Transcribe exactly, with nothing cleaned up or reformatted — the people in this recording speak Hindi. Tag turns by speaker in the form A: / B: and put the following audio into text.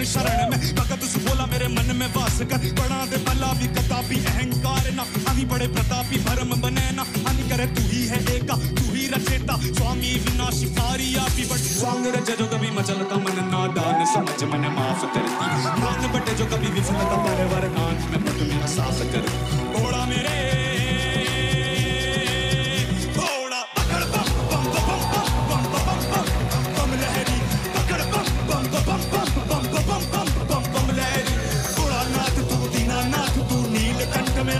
A: शरण में भगत सुबोला मेरे मन में वास कर बड़ा दे भला भी कदापि अहंकार ना आदि बड़े प्रतापी भरम बने ना हानि करे तू ही है एका तू ही रचेता स्वामी विनाशकारी आपी बट स्वांग रज जो कभी मचलता मन नादान समझ मन माफ करती मान बटे जो कभी विफलता परवर नाथ में पट मेरा साफ कर घोड़ा मेरे